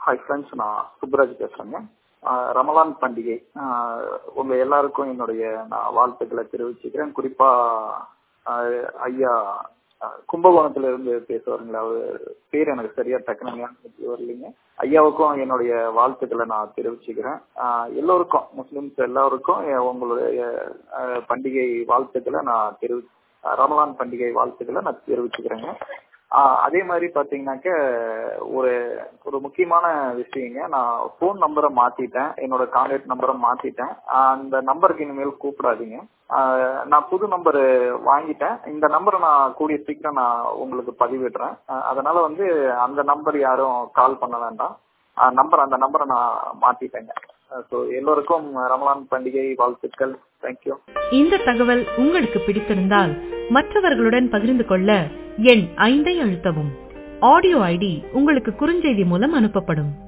Hi friends, நான் சுப்ராஜ் பேசுறேங்க. ரமலான் பண்டிகை உங்க எல்லாருக்கும் என்னுடைய நான் வாழ்த்துக்களை தெரிவிச்சுக்கிறேன். குறிப்பா ஐயா கும்பகோணத்துல இருந்து பேசுவாருங்களா, அவர் பேர் எனக்கு சரியா டக்குனு வரலைங்க. ஐயாவுக்கும் என்னுடைய வாழ்த்துக்களை நான் தெரிவிச்சுக்கிறேன். எல்லோருக்கும், முஸ்லிம்ஸ் எல்லாருக்கும் உங்களுடைய பண்டிகை வாழ்த்துக்களை நான் ரமலான் பண்டிகை வாழ்த்துக்களை நான் தெரிவிச்சுக்கிறேங்க. அதே மாதிரி பாத்தீங்கன்னாக்க ஒரு ஒரு முக்கியமான விஷயங்க, நான் போன் நம்பரை மாத்திட்டேன், என்னோட கான்டாக்ட் நம்பரை மாத்திட்டேன். அந்த நம்பருக்கு இனிமேல் கூப்பிடாதீங்க. நான் புது நம்பர் வாங்கிட்டேன். இந்த நம்பரை நான் கூடிய சீக்கிரம் நான் உங்களுக்கு பதிவிடுறேன். அதனால அந்த நம்பர் யாரும் கால் பண்ண வேண்டாம். அந்த நம்பரை நான் மாத்திட்டேங்க. எல்லோருக்கும் ரமலான் பண்டிகை வாழ்த்துக்கள். தேங்க்யூ. இந்த தகவல் உங்களுக்கு பிடித்திருந்தால் மற்றவர்களுடன் பகிர்ந்து கொள்ள எண் 5 அழுத்தவும். ஆடியோ ஐடி உங்களுக்கு குறுஞ்செய்தி மூலம் அனுப்பப்படும்.